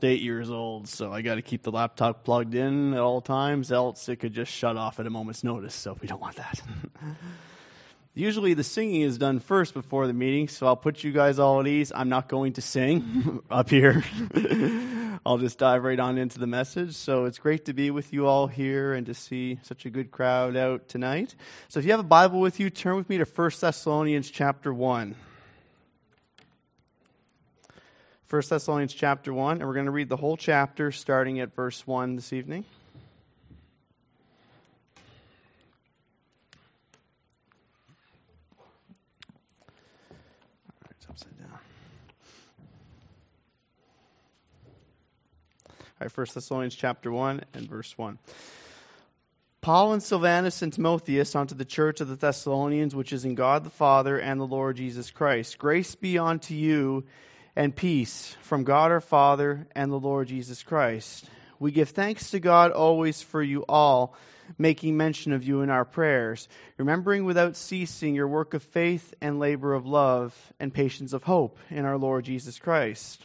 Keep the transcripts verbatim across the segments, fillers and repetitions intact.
eight years old, so I got to keep the laptop plugged in at all times, else it could just shut off at a moment's notice, so we don't want that. Usually the singing is done first before the meeting, so I'll put you guys all at ease. I'm not going to sing up here. I'll just dive right on into the message. So it's great to be with you all here and to see such a good crowd out tonight. So if you have a Bible with you, turn with me to First Thessalonians chapter one. First Thessalonians chapter one, and we're going to read the whole chapter starting at verse one this evening. All right, it's upside down. All right, First Thessalonians chapter one and verse one. Paul and Silvanus and Timotheus unto the church of the Thessalonians, which is in God the Father and the Lord Jesus Christ. Grace be unto you, and peace from God our Father and the Lord Jesus Christ. We give thanks to God always for you all, making mention of you in our prayers, remembering without ceasing your work of faith and labor of love and patience of hope in our Lord Jesus Christ,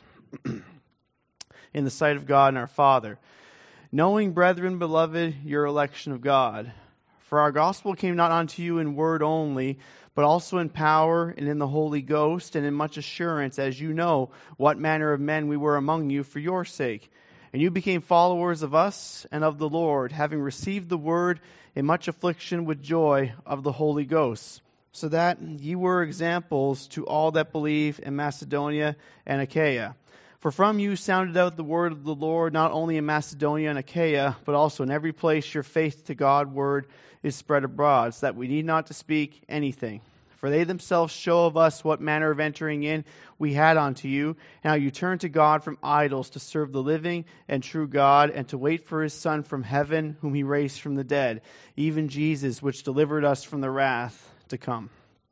in the sight of God and our Father. Knowing, brethren, beloved, your election of God. For our gospel came not unto you in word only, but also in power and in the Holy Ghost and in much assurance, as you know what manner of men we were among you for your sake. And you became followers of us and of the Lord, having received the word in much affliction with joy of the Holy Ghost, so that ye were examples to all that believe in Macedonia and Achaia. For from you sounded out the word of the Lord, not only in Macedonia and Achaia, but also in every place your faith to God word is spread abroad, so that we need not to speak anything. For they themselves show of us what manner of entering in we had unto you, and how you turned to God from idols to serve the living and true God, and to wait for his Son from heaven, whom he raised from the dead, even Jesus, which delivered us from the wrath to come.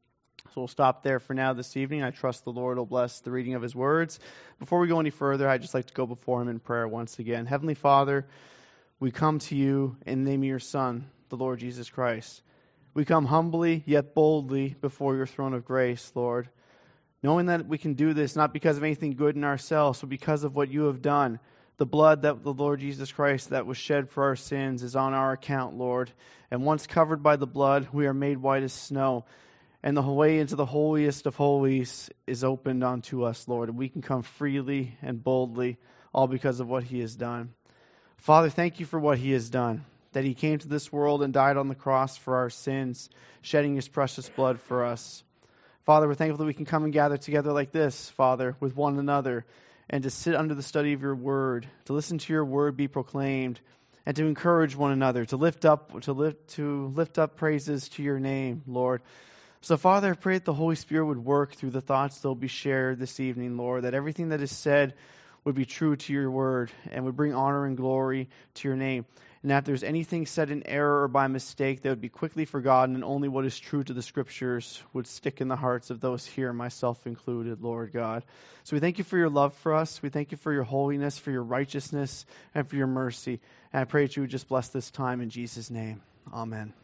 So we'll stop there for now this evening. I trust the Lord will bless the reading of his words. Before we go any further, I'd just like to go before him in prayer once again. Heavenly Father, we come to you in the name of your Son, the Lord Jesus Christ. We come humbly yet boldly before your throne of grace, Lord, knowing that we can do this not because of anything good in ourselves, but because of what you have done. The blood that the Lord Jesus Christ that was shed for our sins is on our account, Lord. And once covered by the blood, we are made white as snow. And the way into the holiest of holies is opened unto us, Lord. And we can come freely and boldly, all because of what he has done. Father, thank you for what he has done, that he came to this world and died on the cross for our sins, shedding his precious blood for us. Father, we're thankful that we can come and gather together like this, Father, with one another, and to sit under the study of your word, to listen to your word be proclaimed, and to encourage one another, to lift up, to lift, to lift up praises to your name, Lord. So, Father, I pray that the Holy Spirit would work through the thoughts that will be shared this evening, Lord, that everything that is said would be true to your word and would bring honor and glory to your name. And that if there's anything said in error or by mistake, that would be quickly forgotten, and only what is true to the Scriptures would stick in the hearts of those here, myself included, Lord God. So we thank you for your love for us. We thank you for your holiness, for your righteousness, and for your mercy. And I pray that you would just bless this time in Jesus' name. Amen.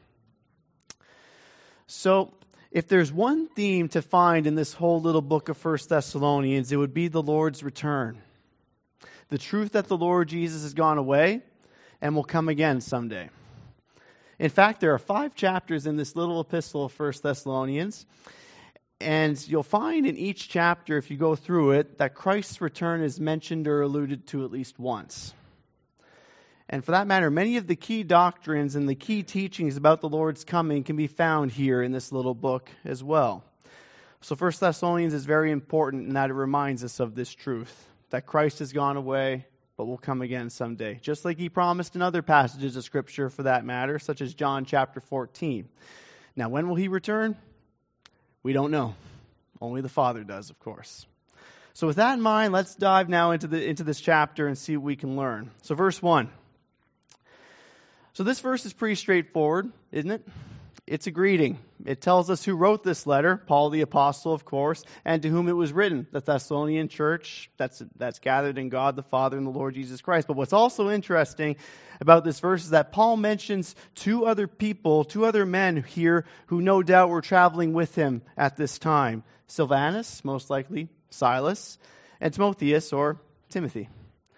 So, if there's one theme to find in this whole little book of First Thessalonians, it would be the Lord's return. The truth that the Lord Jesus has gone away and will come again someday. In fact, there are five chapters in this little epistle of First Thessalonians, and you'll find in each chapter, if you go through it, that Christ's return is mentioned or alluded to at least once. And for that matter, many of the key doctrines and the key teachings about the Lord's coming can be found here in this little book as well. So First Thessalonians is very important in that it reminds us of this truth, that Christ has gone away, but will come again someday. Just like he promised in other passages of Scripture for that matter, such as John chapter fourteen. Now, when will he return? We don't know. Only the Father does, of course. So with that in mind, let's dive now into the into this chapter and see what we can learn. So verse one. So this verse is pretty straightforward, isn't it? It's a greeting. It tells us who wrote this letter, Paul the apostle, of course, and to whom it was written, the Thessalonian church that's that's gathered in God the Father and the Lord Jesus Christ. But what's also interesting about this verse is that Paul mentions two other people, two other men here who no doubt were traveling with him at this time. Silvanus, most likely Silas, and Timotheus or Timothy.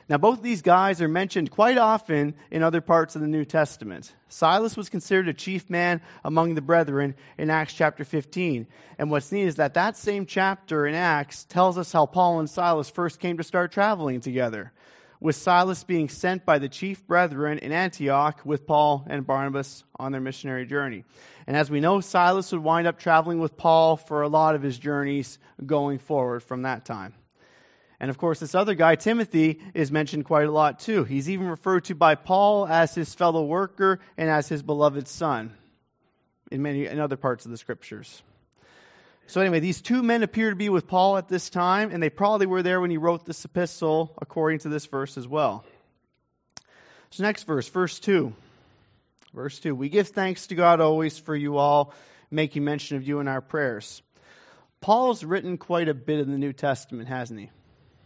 Now, both of these guys are mentioned quite often in other parts of the New Testament. Silas was considered a chief man among the brethren in Acts chapter fifteen. And what's neat is that that same chapter in Acts tells us how Paul and Silas first came to start traveling together, with Silas being sent by the chief brethren in Antioch with Paul and Barnabas on their missionary journey. And as we know, Silas would wind up traveling with Paul for a lot of his journeys going forward from that time. And of course, this other guy, Timothy, is mentioned quite a lot too. He's even referred to by Paul as his fellow worker and as his beloved son in many in other parts of the scriptures. So anyway, these two men appear to be with Paul at this time, and they probably were there when he wrote this epistle, according to this verse as well. So next verse, verse two. Verse two, we give thanks to God always for you all, making mention of you in our prayers. Paul's written quite a bit in the New Testament, hasn't he?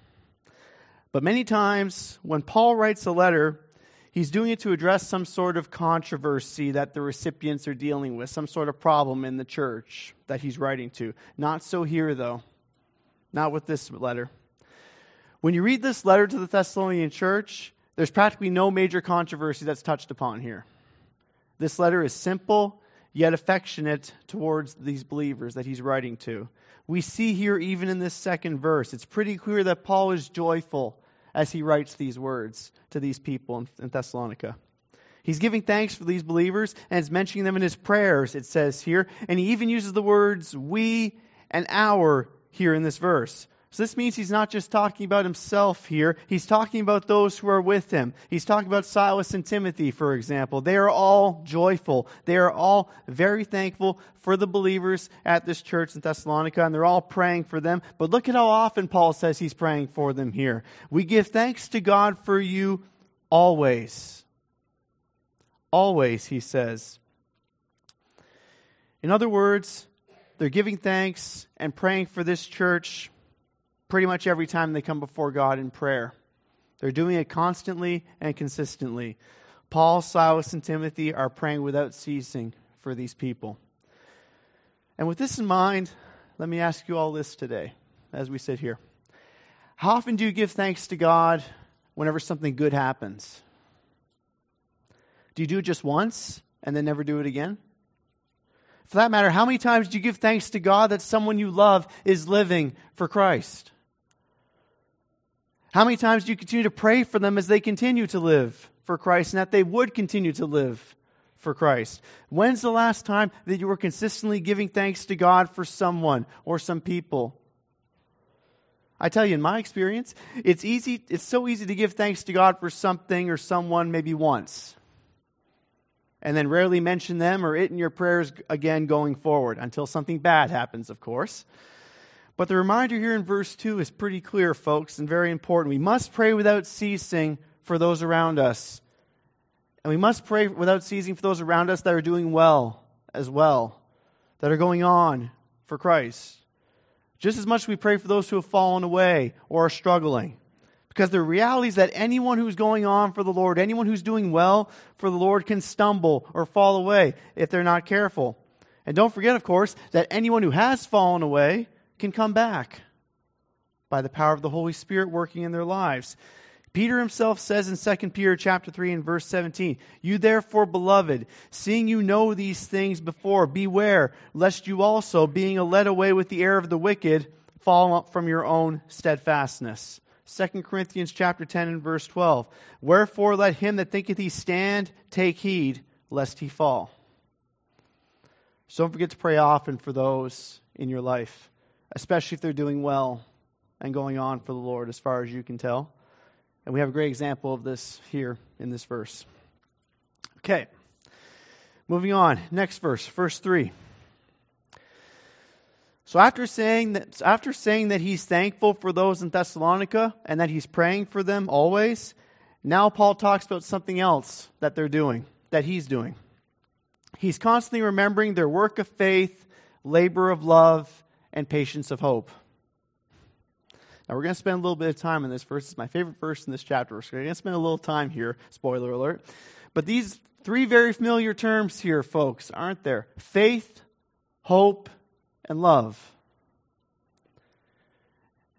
But many times, when Paul writes a letter, he's doing it to address some sort of controversy that the recipients are dealing with, some sort of problem in the church that he's writing to. Not so here, though. Not with this letter. When you read this letter to the Thessalonian church, there's practically no major controversy that's touched upon here. This letter is simple, yet affectionate towards these believers that he's writing to. We see here, even in this second verse, it's pretty clear that Paul is joyful as he writes these words to these people in, in Thessalonica. He's giving thanks for these believers, and is mentioning them in his prayers, it says here. And he even uses the words we and our here in this verse. So this means he's not just talking about himself here. He's talking about those who are with him. He's talking about Silas and Timothy, for example. They are all joyful. They are all very thankful for the believers at this church in Thessalonica, and they're all praying for them. But look at how often Paul says he's praying for them here. We give thanks to God for you always. Always, he says. In other words, they're giving thanks and praying for this church pretty much every time they come before God in prayer. They're doing it constantly and consistently. Paul, Silas, and Timothy are praying without ceasing for these people. And with this in mind, let me ask you all this today as we sit here. How often do you give thanks to God whenever something good happens? Do you do it just once and then never do it again? For that matter, how many times do you give thanks to God that someone you love is living for Christ? How many times do you continue to pray for them as they continue to live for Christ and that they would continue to live for Christ? When's the last time that you were consistently giving thanks to God for someone or some people? I tell you, in my experience, it's easy. It's so easy to give thanks to God for something or someone maybe once, and then rarely mention them or it in your prayers again going forward until something bad happens, of course. But the reminder here in verse two is pretty clear, folks, and very important. We must pray without ceasing for those around us. And we must pray without ceasing for those around us that are doing well as well, that are going on for Christ. Just as much as we pray for those who have fallen away or are struggling. Because the reality is that anyone who's going on for the Lord, anyone who's doing well for the Lord can stumble or fall away if they're not careful. And don't forget, of course, that anyone who has fallen away can come back by the power of the Holy Spirit working in their lives. Peter himself says in Second Peter chapter three and verse seventeen, you therefore, beloved, seeing you know these things before, beware, lest you also, being led away with the error of the wicked, fall up from your own steadfastness. Second Corinthians chapter ten and verse twelve, wherefore let him that thinketh he stand take heed, lest he fall. So don't forget to pray often for those in your life, especially if they're doing well and going on for the Lord as far as you can tell. And we have a great example of this here in this verse. Okay, moving on. Next verse, verse three. So after saying that, after saying that he's thankful for those in Thessalonica and that he's praying for them always, now Paul talks about something else that they're doing, that he's doing. He's constantly remembering their work of faith, labor of love, and patience of hope. Now we're going to spend a little bit of time in this verse. It's my favorite verse in this chapter. So we're going to spend a little time here, spoiler alert. But these three very familiar terms here, folks, aren't there? Faith, hope, and love.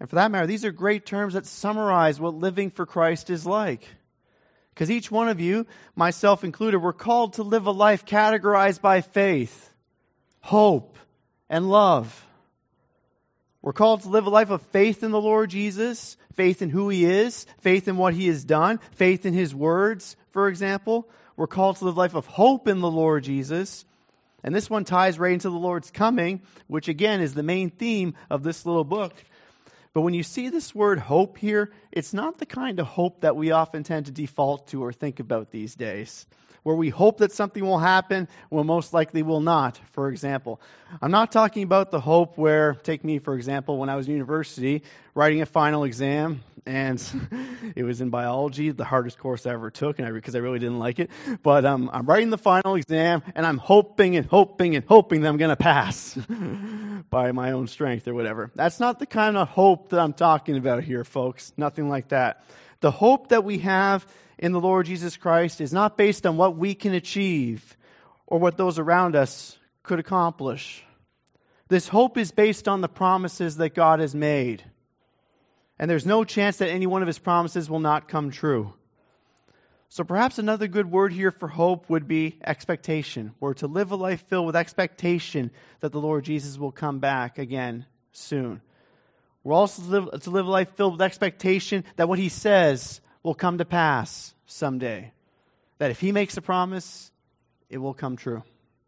And for that matter, these are great terms that summarize what living for Christ is like. Because each one of you, myself included, we're called to live a life categorized by faith, hope, and love. We're called to live a life of faith in the Lord Jesus, faith in who He is, faith in what He has done, faith in His words, for example. We're called to live a life of hope in the Lord Jesus. And this one ties right into the Lord's coming, which again is the main theme of this little book. But when you see this word hope here, it's not the kind of hope that we often tend to default to or think about these days, where we hope that something will happen when most likely will not, for example. I'm not talking about the hope where, take me for example, when I was in university, writing a final exam, and it was in biology, the hardest course I ever took, and I, because I really didn't like it. But um, I'm writing the final exam, and I'm hoping and hoping and hoping that I'm going to pass by my own strength or whatever. That's not the kind of hope that I'm talking about here, folks. Nothing like that. The hope that we have in the Lord Jesus Christ is not based on what we can achieve or what those around us could accomplish. This hope is based on the promises that God has made. And there's no chance that any one of His promises will not come true. So perhaps another good word here for hope would be expectation. We're to live a life filled with expectation that the Lord Jesus will come back again soon. We're also to live, to live a life filled with expectation that what He says will come to pass someday. That if He makes a promise, it will come true.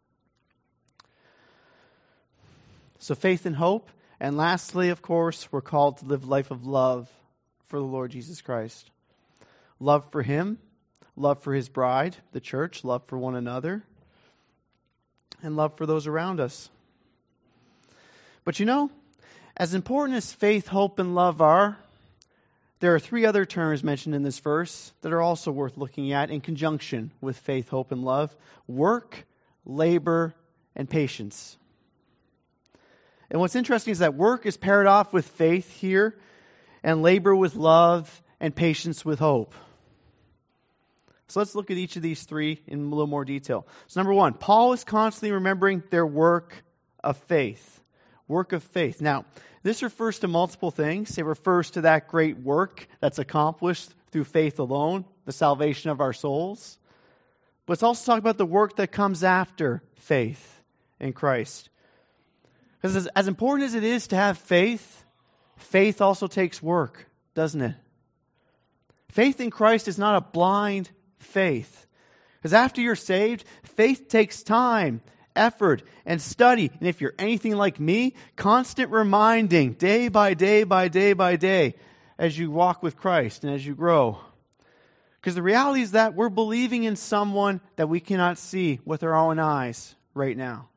So faith and hope. And lastly, of course, we're called to live a life of love for the Lord Jesus Christ. Love for Him, love for His bride, the church, love for one another, and love for those around us. But you know, as important as faith, hope, and love are, there are three other terms mentioned in this verse that are also worth looking at in conjunction with faith, hope, and love: work, labor, and patience. And what's interesting is that work is paired off with faith here, and labor with love, and patience with hope. So let's look at each of these three in a little more detail. So number one, Paul is constantly remembering their work of faith. Work of faith. Now, this refers to multiple things. It refers to that great work that's accomplished through faith alone, the salvation of our souls. But it's also talking about the work that comes after faith in Christ. Because as, as important as it is to have faith, faith also takes work, doesn't it? Faith in Christ is not a blind faith. Because after you're saved, faith takes time, effort, and study. And if you're anything like me, constant reminding day by day by day by day as you walk with Christ and as you grow. Because the reality is that we're believing in someone that we cannot see with our own eyes right now.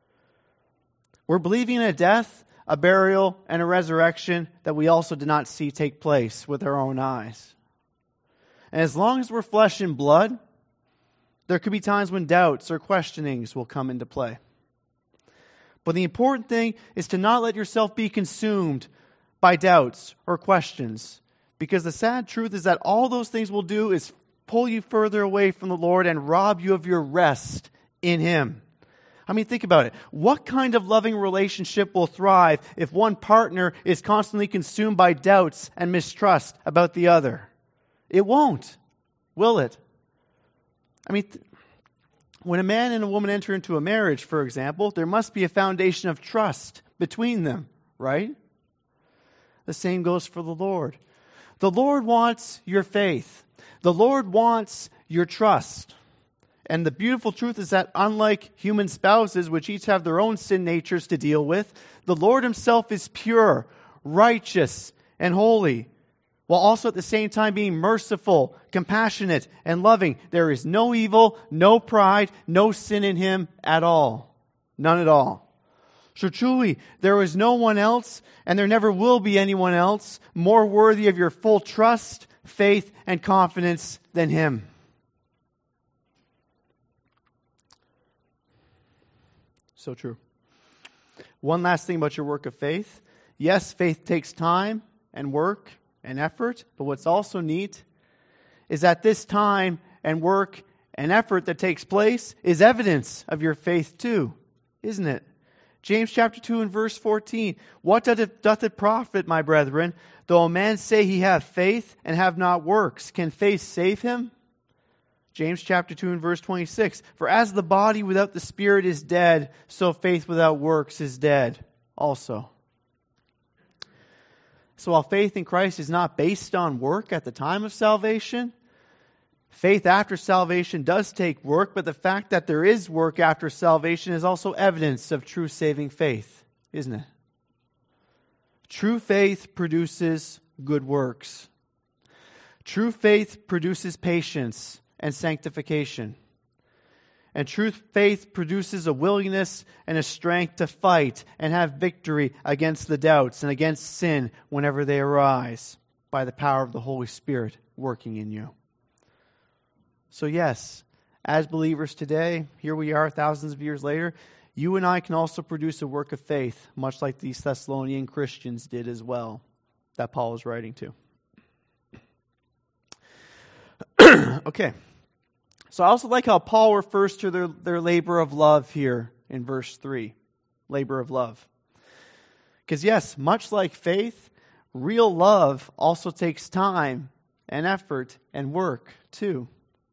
We're believing in a death, a burial, and a resurrection that we also did not see take place with our own eyes. And as long as we're flesh and blood, there could be times when doubts or questionings will come into play. But the important thing is to not let yourself be consumed by doubts or questions. Because the sad truth is that all those things will do is pull you further away from the Lord and rob you of your rest in Him. I mean, think about it. What kind of loving relationship will thrive if one partner is constantly consumed by doubts and mistrust about the other? It won't, will it? I mean, th- when a man and a woman enter into a marriage, for example, there must be a foundation of trust between them, right? The same goes for the Lord. The Lord wants your faith. The Lord wants your trust. And the beautiful truth is that unlike human spouses, which each have their own sin natures to deal with, the Lord Himself is pure, righteous, and holy, while also at the same time being merciful, compassionate, and loving. There is no evil, no pride, no sin in Him at all. None at all. So truly, there is no one else, and there never will be anyone else, more worthy of your full trust, faith, and confidence than Him. So true. One last thing about your work of faith. Yes, faith takes time and work and effort, but what's also neat is that this time and work and effort that takes place is evidence of your faith too, isn't it? James chapter two and verse fourteen. What doth it, doth it profit, my brethren, though a man say he hath faith and have not works? Can faith save him? James chapter two and verse twenty-six. For as the body without the spirit is dead, so faith without works is dead also. So while faith in Christ is not based on work at the time of salvation, faith after salvation does take work, but the fact that there is work after salvation is also evidence of true saving faith, isn't it? True faith produces good works. True faith produces patience and sanctification. And true faith produces a willingness and a strength to fight and have victory against the doubts and against sin whenever they arise by the power of the Holy Spirit working in you. So yes, as believers today, here we are thousands of years later, you and I can also produce a work of faith, much like these Thessalonian Christians did as well, that Paul is writing to. Okay. So I also like how Paul refers to their, their labor of love here in verse three. Labor of love. Because yes, much like faith, real love also takes time and effort and work too.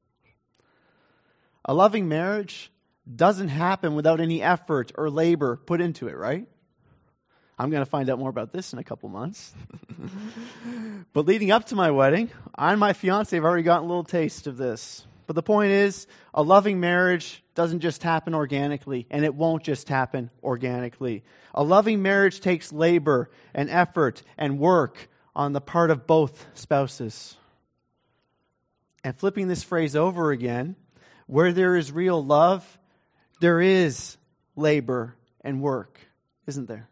A loving marriage doesn't happen without any effort or labor put into it, right? I'm going to find out more about this in a couple months. But leading up to my wedding, I and my fiance have already gotten a little taste of this. But the point is, a loving marriage doesn't just happen organically, and it won't just happen organically. A loving marriage takes labor and effort and work on the part of both spouses. And flipping this phrase over again, where there is real love, there is labor and work, isn't there?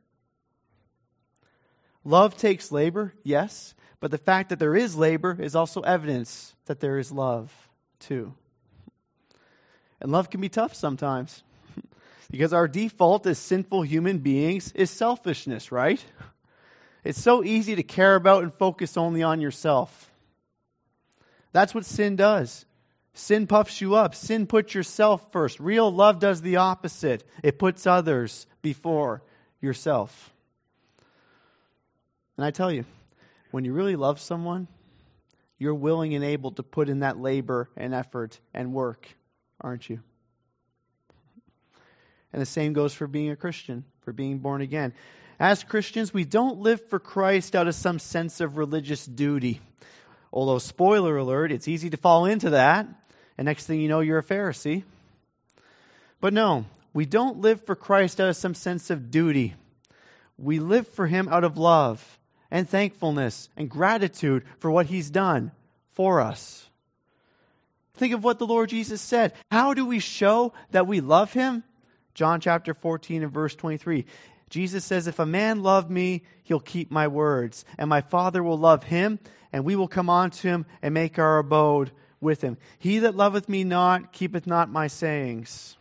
Love takes labor, yes, but the fact that there is labor is also evidence that there is love too. And love can be tough sometimes because our default as sinful human beings is selfishness, right? It's so easy to care about and focus only on yourself. That's what sin does. Sin puffs you up. Sin puts yourself first. Real love does the opposite. It puts others before yourself. And I tell you, when you really love someone, you're willing and able to put in that labor and effort and work, aren't you? And the same goes for being a Christian, for being born again. As Christians, we don't live for Christ out of some sense of religious duty. Although, spoiler alert, it's easy to fall into that. And next thing you know, you're a Pharisee. But no, we don't live for Christ out of some sense of duty. We live for Him out of love and thankfulness and gratitude for what He's done for us. Think of what the Lord Jesus said. How do we show that we love Him? John chapter fourteen and verse twenty-three. Jesus says, if a man love me, he'll keep my words, and my Father will love him, and we will come unto him and make our abode with him. He that loveth me not, keepeth not my sayings.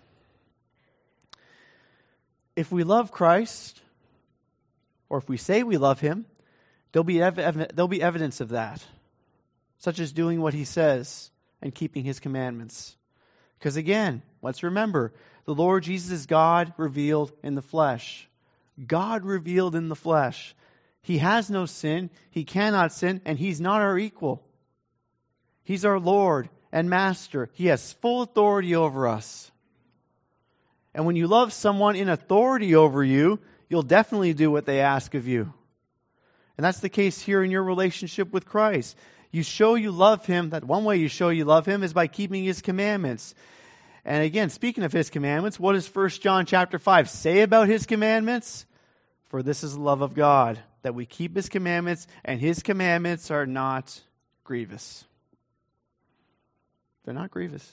If we love Christ, or if we say we love Him, there'll be, ev- ev- there'll be evidence of that, such as doing what He says and keeping His commandments. Because again, let's remember, the Lord Jesus is God revealed in the flesh. God revealed in the flesh. He has no sin, He cannot sin, and He's not our equal. He's our Lord and Master. He has full authority over us. And when you love someone in authority over you, you'll definitely do what they ask of you. And that's the case here in your relationship with Christ. You show you love Him. That one way you show you love Him is by keeping His commandments. And again, speaking of His commandments, what does First John chapter five say about His commandments? For this is the love of God, that we keep His commandments, and His commandments are not grievous. They're not grievous.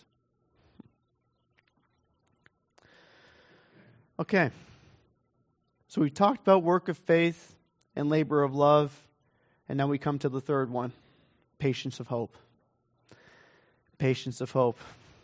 Okay. So we talked about work of faith and labor of love, and now we come to the third one, patience of hope. Patience of hope.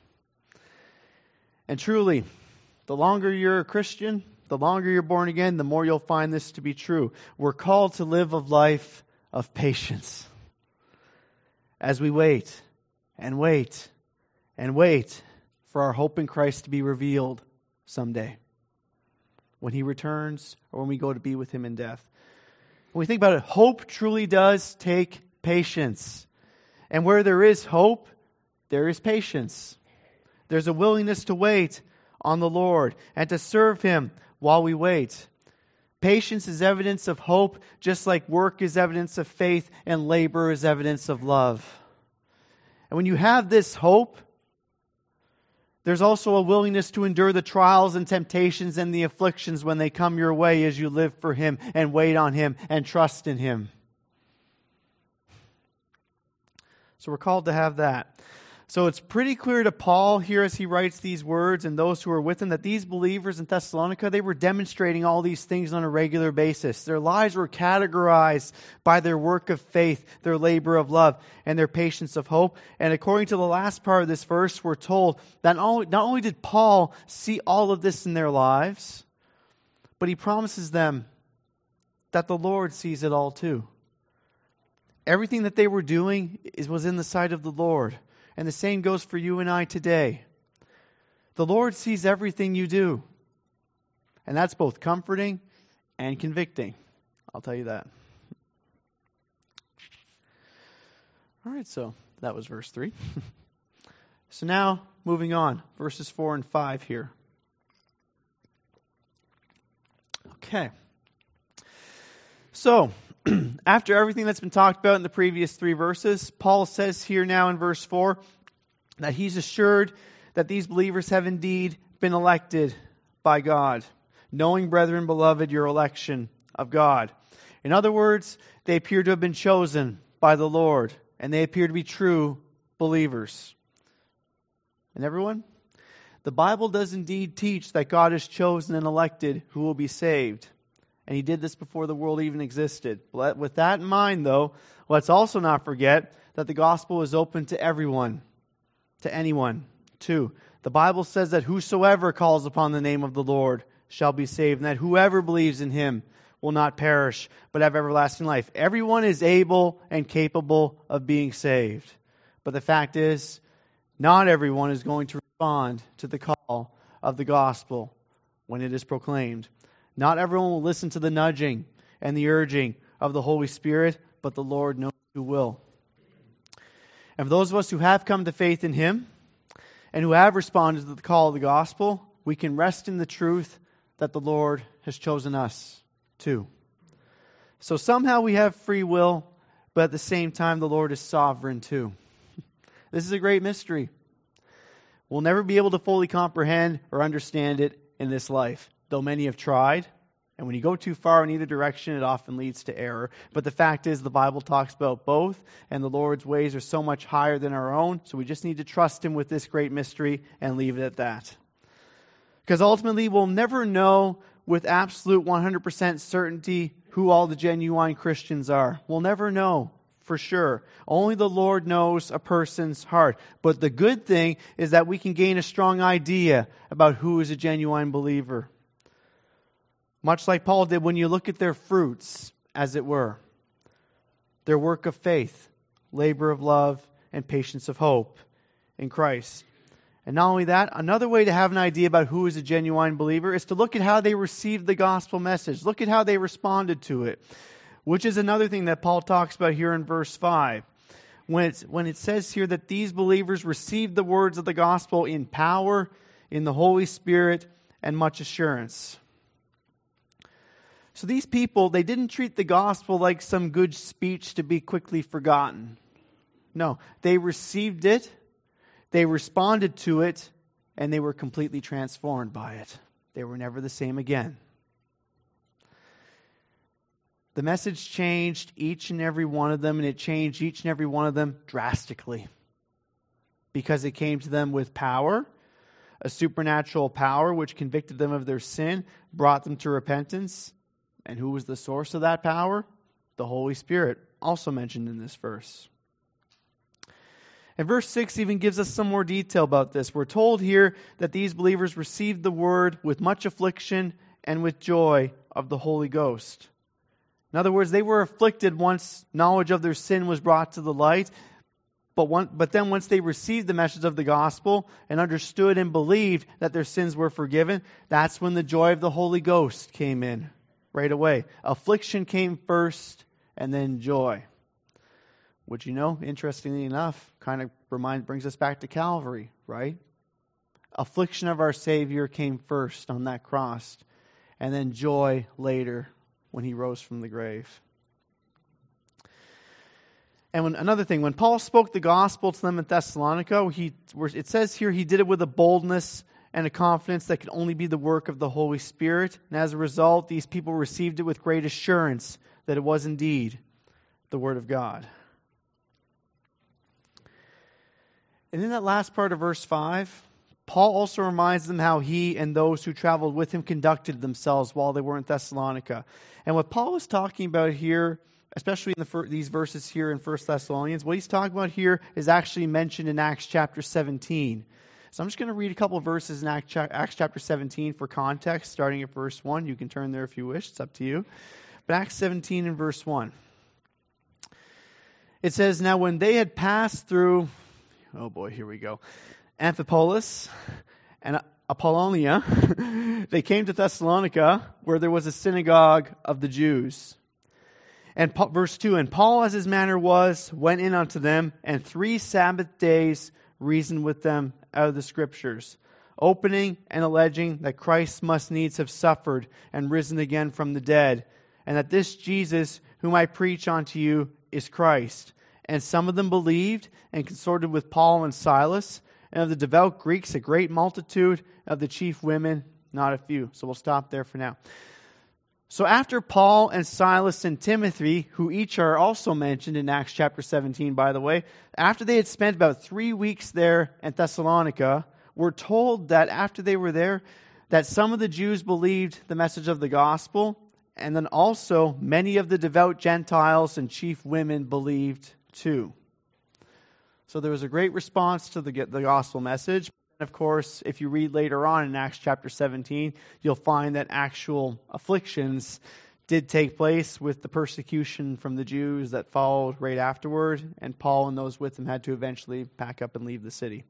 And truly, the longer you're a Christian, the longer you're born again, the more you'll find this to be true. We're called to live a life of patience as we wait and wait and wait for our hope in Christ to be revealed someday. when He returns or when we go to be with Him in death. When we think about it, hope truly does take patience. And where there is hope, there is patience. There's a willingness to wait on the Lord and to serve Him while we wait. Patience is evidence of hope, just like work is evidence of faith and labor is evidence of love. And when you have this hope, there's also a willingness to endure the trials and temptations and the afflictions when they come your way as you live for Him and wait on Him and trust in Him. So we're called to have that. So it's pretty clear to Paul here as he writes these words and those who are with him that these believers in Thessalonica, they were demonstrating all these things on a regular basis. Their lives were categorized by their work of faith, their labor of love, and their patience of hope. And according to the last part of this verse, we're told that not only, not only did Paul see all of this in their lives, but he promises them that the Lord sees it all too. Everything that they were doing is, was in the sight of the Lord. And the same goes for you and I today. The Lord sees everything you do. And that's both comforting and convicting. I'll tell you that. All right, so that was verse three. So now, moving on, verses four and five here. Okay. So, after everything that's been talked about in the previous three verses, Paul says here now in verse four that he's assured that these believers have indeed been elected by God, knowing, brethren, beloved, your election of God. In other words, they appear to have been chosen by the Lord, and they appear to be true believers. And everyone, the Bible does indeed teach that God has chosen and elected who will be saved. And He did this before the world even existed. With that in mind, though, let's also not forget that the gospel is open to everyone, to anyone, too. The Bible says that whosoever calls upon the name of the Lord shall be saved, and that whoever believes in Him will not perish, but have everlasting life. Everyone is able and capable of being saved. But the fact is, not everyone is going to respond to the call of the gospel when it is proclaimed. Not everyone will listen to the nudging and the urging of the Holy Spirit, but the Lord knows who will. And for those of us who have come to faith in Him and who have responded to the call of the gospel, we can rest in the truth that the Lord has chosen us too. So somehow we have free will, but at the same time the Lord is sovereign too. This is a great mystery. We'll never be able to fully comprehend or understand it in this life, though many have tried. And when you go too far in either direction, it often leads to error. But the fact is, the Bible talks about both, and the Lord's ways are so much higher than our own, so we just need to trust Him with this great mystery and leave it at that. Because ultimately, we'll never know with absolute one hundred percent certainty who all the genuine Christians are. We'll never know for sure. Only the Lord knows a person's heart. But the good thing is that we can gain a strong idea about who is a genuine believer. Much like Paul did when you look at their fruits, as it were. Their work of faith, labor of love, and patience of hope in Christ. And not only that, another way to have an idea about who is a genuine believer is to look at how they received the gospel message. Look at how they responded to it. Which is another thing that Paul talks about here in verse five. When, it's, when it says here that these believers received the words of the gospel in power, in the Holy Spirit, and much assurance. So these people, they didn't treat the gospel like some good speech to be quickly forgotten. No, they received it, they responded to it, and they were completely transformed by it. They were never the same again. The message changed each and every one of them, and it changed each and every one of them drastically. Because it came to them with power, a supernatural power which convicted them of their sin, brought them to repentance. And who was the source of that power? The Holy Spirit, also mentioned in this verse. And verse six even gives us some more detail about this. We're told here that these believers received the word with much affliction and with joy of the Holy Ghost. In other words, they were afflicted once knowledge of their sin was brought to the light, But one, but then once they received the message of the gospel and understood and believed that their sins were forgiven, that's when the joy of the Holy Ghost came in right away. Affliction came first and then joy. Which, you know, interestingly enough, kind of remind, brings us back to Calvary, right? Affliction of our Savior came first on that cross, and then joy later when he rose from the grave. And when, another thing, when Paul spoke the gospel to them in Thessalonica, he, it says here he did it with a boldness and a confidence that could only be the work of the Holy Spirit. And as a result, these people received it with great assurance that it was indeed the Word of God. And in that last part of verse five, Paul also reminds them how he and those who traveled with him conducted themselves while they were in Thessalonica. And what Paul is talking about here, especially in the fir- these verses here in First Thessalonians, what he's talking about here is actually mentioned in Acts chapter seventeen. So I'm just going to read a couple of verses in Acts chapter seventeen for context, starting at verse one. You can turn there if you wish. It's up to you. But Acts seventeen and verse one. It says, "Now when they had passed through..." Oh boy, here we go. Amphipolis and Apollonia, they came to Thessalonica, where there was a synagogue of the Jews. And verse two, "And Paul, as his manner was, went in unto them, and three Sabbath days reasoned with them out of the Scriptures, opening and alleging that Christ must needs have suffered and risen again from the dead, and that this Jesus, whom I preach unto you, is Christ. And some of them believed and consorted with Paul and Silas, and of the devout Greeks a great multitude, of the chief women not a few." So we'll stop there for now. So after Paul and Silas and Timothy, who each are also mentioned in Acts chapter seventeen, by the way, after they had spent about three weeks there at Thessalonica, we're told that after they were there, that some of the Jews believed the message of the gospel, and then also many of the devout Gentiles and chief women believed too. So there was a great response to the, the gospel message. And of course, if you read later on in Acts chapter seventeen, you'll find that actual afflictions did take place with the persecution from the Jews that followed right afterward, and Paul and those with him had to eventually pack up and leave the city.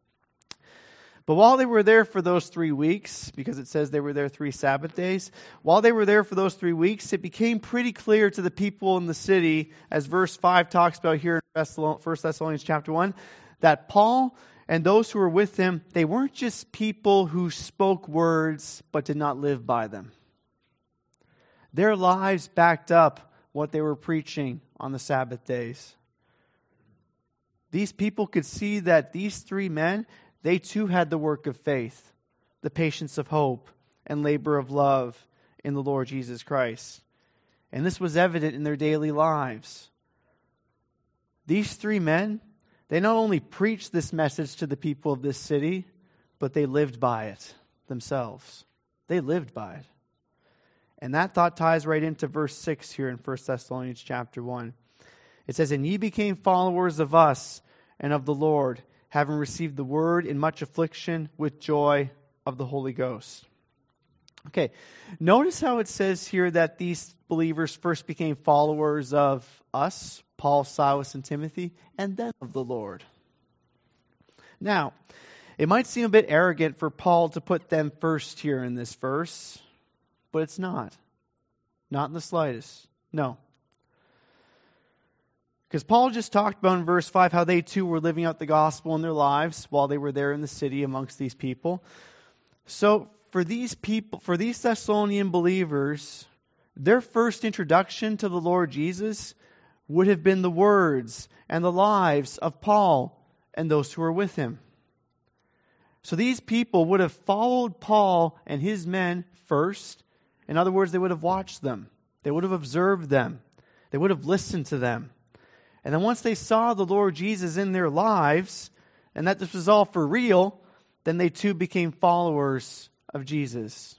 But while they were there for those three weeks, because it says they were there three Sabbath days, while they were there for those three weeks, it became pretty clear to the people in the city, as verse five talks about here in First Thessalonians chapter one, that Paul and those who were with him, they weren't just people who spoke words but did not live by them. Their lives backed up what they were preaching on the Sabbath days. These people could see that these three men, they too had the work of faith, the patience of hope, and labor of love in the Lord Jesus Christ. And this was evident in their daily lives. These three men, they not only preached this message to the people of this city, but they lived by it themselves. They lived by it. And that thought ties right into verse six here in First Thessalonians chapter one. It says, "And ye became followers of us and of the Lord, having received the word in much affliction with joy of the Holy Ghost." Okay, notice how it says here that these believers first became followers of us, Paul, Silas, and Timothy, and then of the Lord. Now, it might seem a bit arrogant for Paul to put them first here in this verse, but it's not. Not in the slightest. No. Because Paul just talked about in verse five how they too were living out the gospel in their lives while they were there in the city amongst these people. So for these people, for these Thessalonian believers, their first introduction to the Lord Jesus would have been the words and the lives of Paul and those who were with him. So these people would have followed Paul and his men first. In other words, they would have watched them. They would have observed them. They would have listened to them. And then once they saw the Lord Jesus in their lives, and that this was all for real, then they too became followers of Jesus.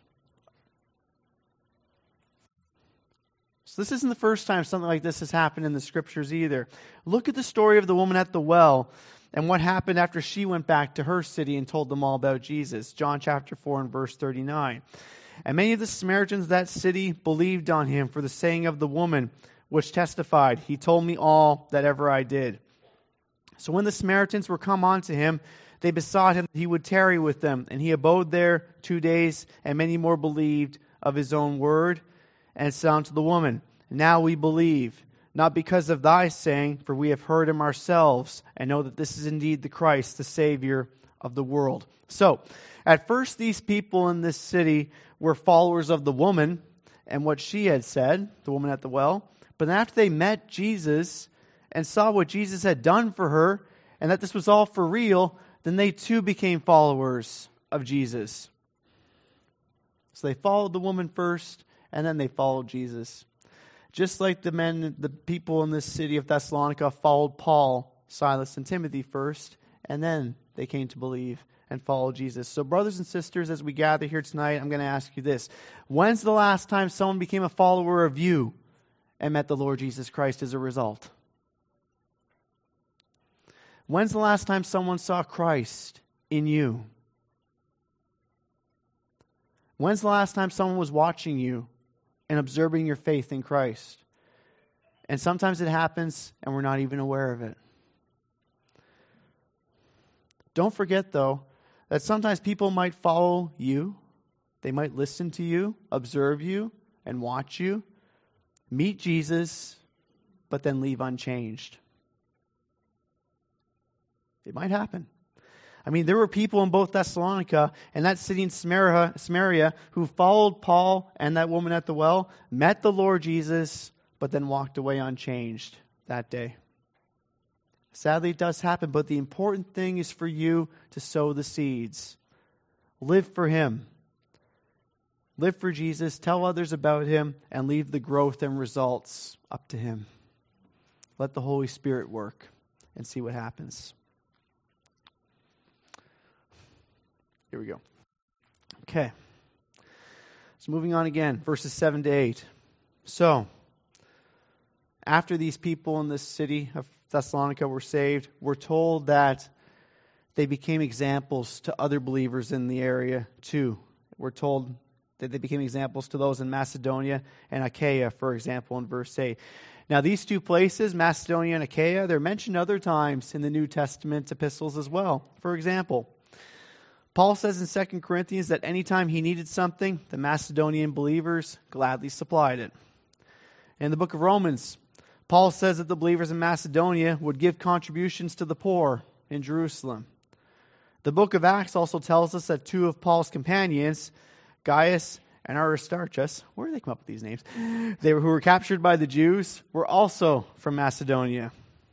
So this isn't the first time something like this has happened in the Scriptures either. Look at the story of the woman at the well and what happened after she went back to her city and told them all about Jesus. John chapter four and verse thirty-nine. "And many of the Samaritans of that city believed on him for the saying of the woman, which testified, He told me all that ever I did. So when the Samaritans were come unto him, they besought him that he would tarry with them. And he abode there two days, and many more believed of his own word, and said unto the woman, Now we believe, not because of thy saying, for we have heard him ourselves, and know that this is indeed the Christ, the Savior of the world. So, at first these people in this city were followers of the woman and what she had said, the woman at the well. But then after they met Jesus and saw what Jesus had done for her, and that this was all for real, then they too became followers of Jesus. So they followed the woman first, and then they followed Jesus. Just like the men, the people in this city of Thessalonica followed Paul, Silas, and Timothy first, and then they came to believe and follow Jesus. So brothers and sisters, as we gather here tonight, I'm going to ask you this. When's the last time someone became a follower of you and met the Lord Jesus Christ as a result? When's the last time someone saw Christ in you? When's the last time someone was watching you and observing your faith in Christ? And sometimes it happens and we're not even aware of it. Don't forget, though, that sometimes people might follow you. They might listen to you, observe you, and watch you, meet Jesus, but then leave unchanged. It might happen. I mean, there were people in both Thessalonica and that city in Samaria, Samaria who followed Paul and that woman at the well, met the Lord Jesus, but then walked away unchanged that day. Sadly, it does happen, but the important thing is for you to sow the seeds. Live for Him. Live for Jesus, tell others about Him, and leave the growth and results up to Him. Let the Holy Spirit work and see what happens. Here we go. Okay. So moving on again, verses seven to eight. So, after these people in this city of Thessalonica were saved, we're told that they became examples to other believers in the area too. We're told that they became examples to those in Macedonia and Achaia, for example, in verse eight. Now, these two places, Macedonia and Achaia, they're mentioned other times in the New Testament epistles as well. For example, Paul says in Second Corinthians that anytime he needed something, the Macedonian believers gladly supplied it. In the book of Romans, Paul says that the believers in Macedonia would give contributions to the poor in Jerusalem. The book of Acts also tells us that two of Paul's companions, Gaius and Aristarchus, where did they come up with these names? They were who were captured by the Jews, were also from Macedonia.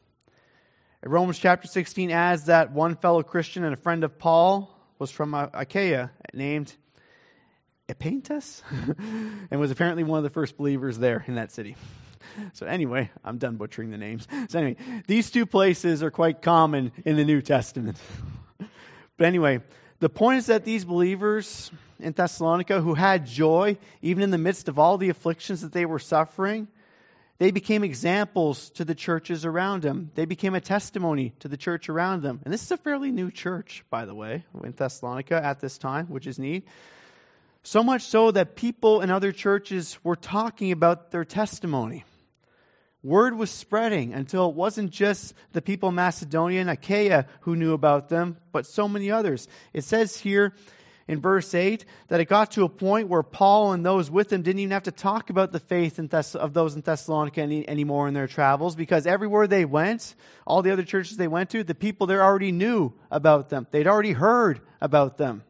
And Romans chapter sixteen adds that one fellow Christian and a friend of Paul was from Achaia, named Epaenetus, and was apparently one of the first believers there in that city. So anyway, I'm done butchering the names. So anyway, these two places are quite common in the New Testament. But anyway, the point is that these believers in Thessalonica who had joy, even in the midst of all the afflictions that they were suffering, they became examples to the churches around them. They became a testimony to the church around them. And this is a fairly new church, by the way, in Thessalonica at this time, which is neat. So much so that people in other churches were talking about their testimony. Word was spreading until it wasn't just the people in Macedonia and Achaia who knew about them, but so many others. It says here in verse eight that it got to a point where Paul and those with him didn't even have to talk about the faith in Thess- of those in Thessalonica any, anymore in their travels, because everywhere they went, all the other churches they went to, the people there already knew about them. They'd already heard about them.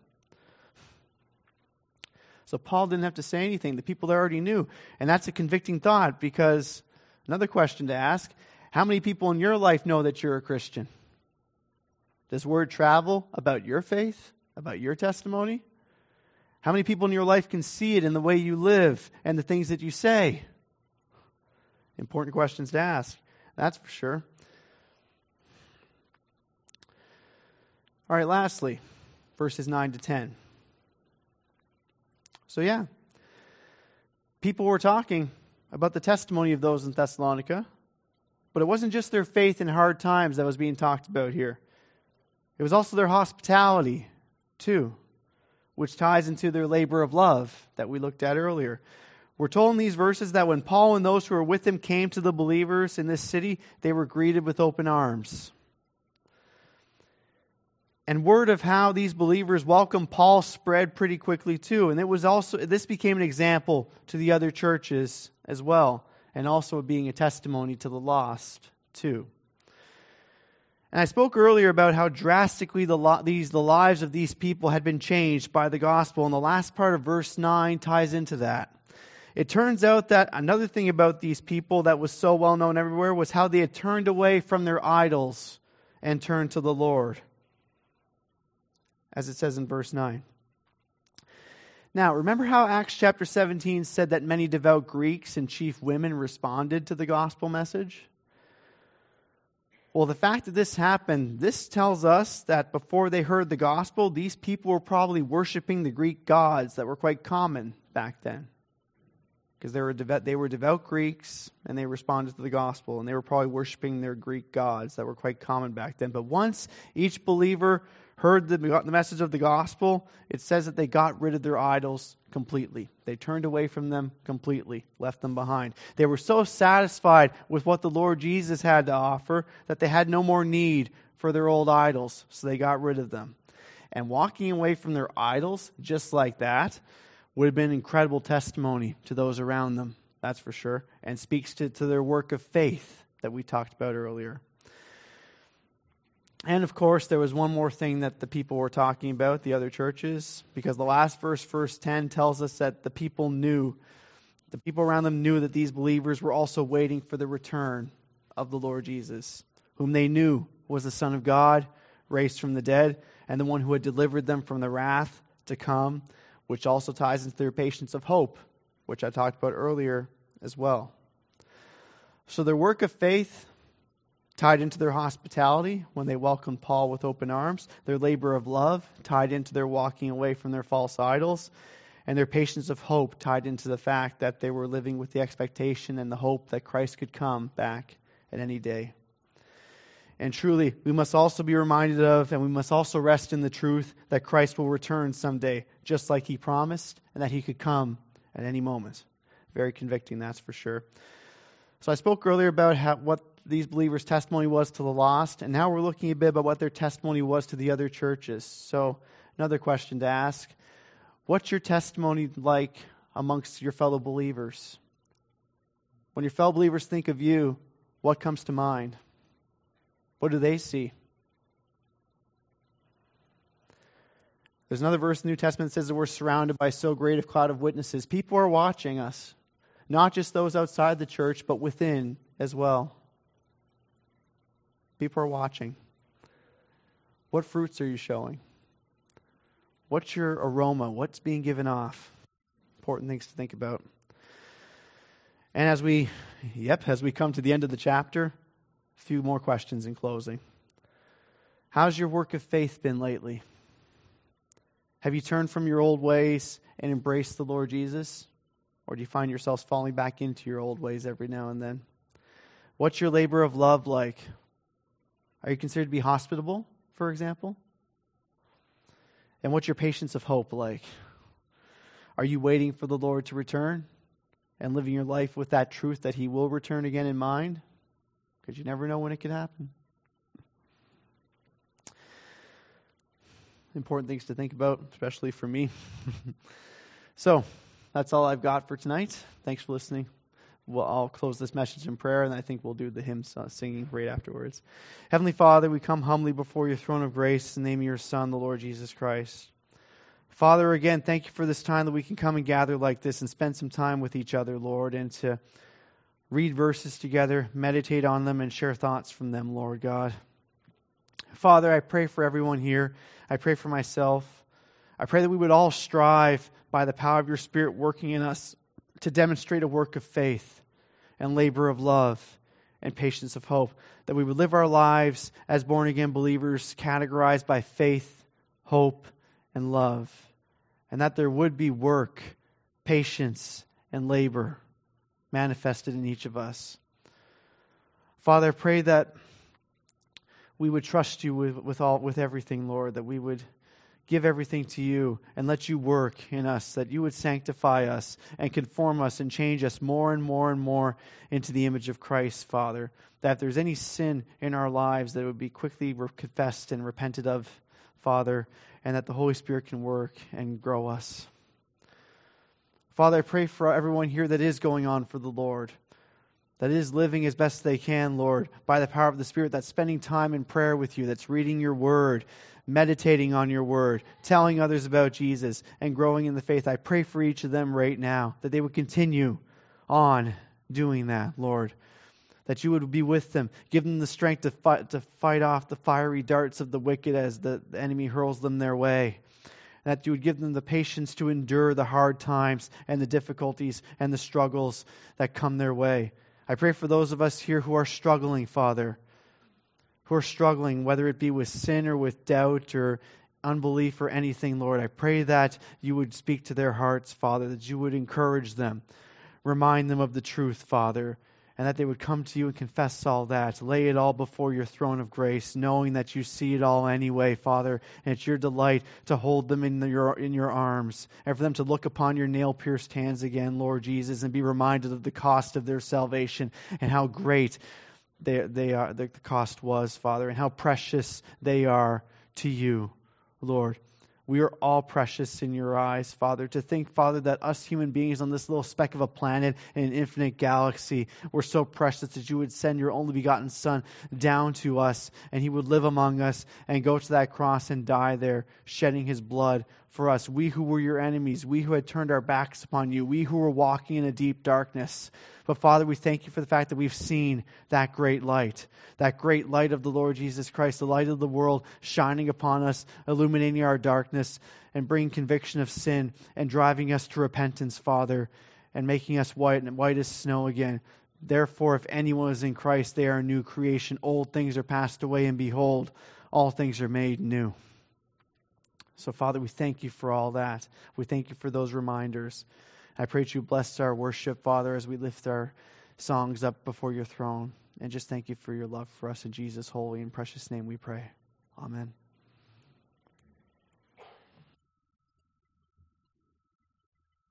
So Paul didn't have to say anything. The people there already knew. And that's a convicting thought, because another question to ask, how many people in your life know that you're a Christian? Does word travel about your faith, about your testimony? How many people in your life can see it in the way you live and the things that you say? Important questions to ask, that's for sure. All right, lastly, verses nine to ten. So yeah, people were talking about the testimony of those in Thessalonica, but it wasn't just their faith in hard times that was being talked about here. It was also their hospitality, too, which ties into their labor of love that we looked at earlier. We're told in these verses that when Paul and those who were with him came to the believers in this city, they were greeted with open arms. And word of how these believers welcomed Paul spread pretty quickly too. And it was also this became an example to the other churches as well, and also being a testimony to the lost too. And I spoke earlier about how drastically the lo- these the lives of these people had been changed by the gospel, and the last part of verse nine ties into that. It turns out that another thing about these people that was so well known everywhere was how they had turned away from their idols and turned to the Lord, as it says in verse nine. Now, remember how Acts chapter seventeen said that many devout Greeks and chief women responded to the gospel message? Well, the fact that this happened, this tells us that before they heard the gospel, these people were probably worshiping the Greek gods that were quite common back then. Because they were devout, they were devout Greeks, and they responded to the gospel, and they were probably worshiping their Greek gods that were quite common back then. But once each believer heard the, the message of the gospel, it says that they got rid of their idols completely. They turned away from them completely, left them behind. They were so satisfied with what the Lord Jesus had to offer that they had no more need for their old idols, so they got rid of them. And walking away from their idols just like that would have been incredible testimony to those around them, that's for sure, and speaks to, to their work of faith that we talked about earlier. And of course, there was one more thing that the people were talking about, the other churches, because the last verse, verse ten, tells us that the people knew, the people around them knew that these believers were also waiting for the return of the Lord Jesus, whom they knew was the Son of God, raised from the dead, and the one who had delivered them from the wrath to come, which also ties into their patience of hope, which I talked about earlier as well. So their work of faith tied into their hospitality when they welcomed Paul with open arms, their labor of love tied into their walking away from their false idols, and their patience of hope tied into the fact that they were living with the expectation and the hope that Christ could come back at any day. And truly, we must also be reminded of, and we must also rest in the truth that Christ will return someday, just like He promised, and that He could come at any moment. Very convicting, that's for sure. So I spoke earlier about how, what these believers' testimony was to the lost, and now we're looking a bit about what their testimony was to the other churches. So another question to ask, what's your testimony like amongst your fellow believers? When your fellow believers think of you, what comes to mind? What do they see? There's another verse in the New Testament that says that we're surrounded by so great a cloud of witnesses. People are watching us, not just those outside the church, but within as well. People are watching. What fruits are you showing? What's your aroma? What's being given off? Important things to think about. And as we, yep, as we come to the end of the chapter, a few more questions in closing. How's your work of faith been lately? Have you turned from your old ways and embraced the Lord Jesus? Or do you find yourselves falling back into your old ways every now and then? What's your labor of love like? Are you considered to be hospitable, for example? And what's your patience of hope like? Are you waiting for the Lord to return and living your life with that truth that He will return again in mind? Because you never know when it could happen. Important things to think about, especially for me. So, that's all I've got for tonight. Thanks for listening. Well, I'll close this message in prayer, and I think we'll do the hymn singing right afterwards. Heavenly Father, we come humbly before your throne of grace in the name of your Son, the Lord Jesus Christ. Father, again, thank you for this time that we can come and gather like this and spend some time with each other, Lord, and to read verses together, meditate on them, and share thoughts from them, Lord God. Father, I pray for everyone here. I pray for myself. I pray that we would all strive by the power of your Spirit working in us to demonstrate a work of faith and labor of love and patience of hope, that we would live our lives as born-again believers categorized by faith, hope, and love, and that there would be work, patience, and labor manifested in each of us. Father, I pray that we would trust you with, with all with everything, Lord, that we would give everything to you and let you work in us, that you would sanctify us and conform us and change us more and more and more into the image of Christ, Father. That if there's any sin in our lives, that it would be quickly confessed and repented of, Father, and that the Holy Spirit can work and grow us. Father, I pray for everyone here that is going on for the Lord, that is living as best they can, Lord, by the power of the Spirit, that's spending time in prayer with you, that's reading your word, meditating on your word, telling others about Jesus, and growing in the faith. I pray for each of them right now, that they would continue on doing that, Lord, that you would be with them, give them the strength to fight, to fight off the fiery darts of the wicked as the enemy hurls them their way, that you would give them the patience to endure the hard times and the difficulties and the struggles that come their way. I pray for those of us here who are struggling, Father, who are struggling, whether it be with sin or with doubt or unbelief or anything, Lord. I pray that you would speak to their hearts, Father, that you would encourage them, remind them of the truth, Father, and that they would come to you and confess all that, lay it all before your throne of grace, knowing that you see it all anyway, Father, and it's your delight to hold them in your in your arms, and for them to look upon your nail-pierced hands again, Lord Jesus, and be reminded of the cost of their salvation and how great they they are the cost was, Father, and how precious they are to you, Lord. We are all precious in your eyes, Father. To think, Father, that us human beings on this little speck of a planet in an infinite galaxy were so precious that you would send your only begotten Son down to us, and he would live among us and go to that cross and die there, shedding his blood for us. We who were your enemies, we who had turned our backs upon you, we who were walking in a deep darkness. But Father, we thank you for the fact that we've seen that great light, that great light of the Lord Jesus Christ, the light of the world shining upon us, illuminating our darkness and bringing conviction of sin and driving us to repentance, Father, and making us white and white as snow again. Therefore, if anyone is in Christ, they are a new creation. Old things are passed away, and behold, all things are made new. So, Father, we thank you for all that. We thank you for those reminders. I pray that you bless our worship, Father, as we lift our songs up before your throne. And just thank you for your love for us. In Jesus' holy and precious name we pray. Amen.